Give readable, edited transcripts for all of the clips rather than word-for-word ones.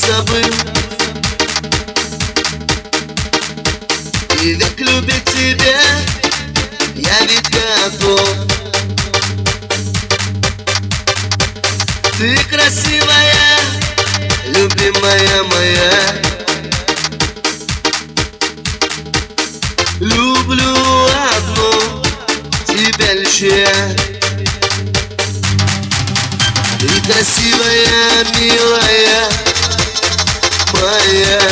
забыл. И век любить тебя я ведь готов. Ты красивая, любимая моя. Люблю одну тебя лишь я. Ты красивая, милая моя.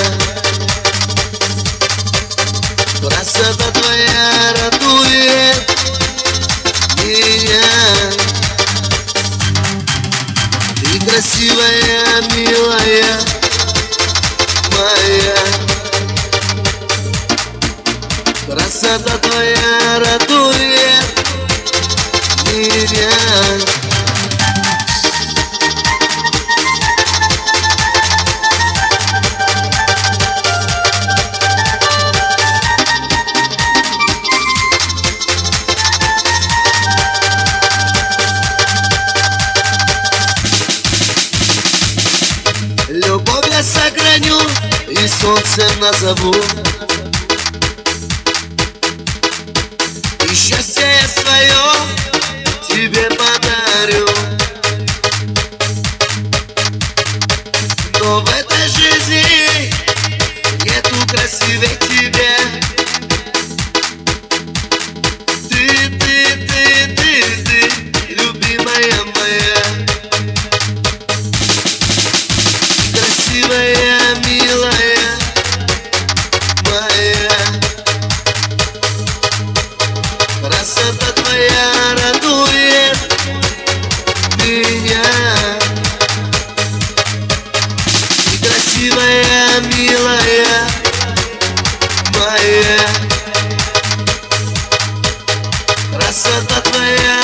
Красота твоя радует меня. Ты красивая, милая моя. Красота твоя радует меня. Любовь я сохраню и солнцем назову. И счастье я свое тебе подарю. Но в этой жизни нету красивее тебя. Ты, любимая моя. Красивая, милая моя. Красота твоя радует меня. Ты красивая, милая моя. Красота твоя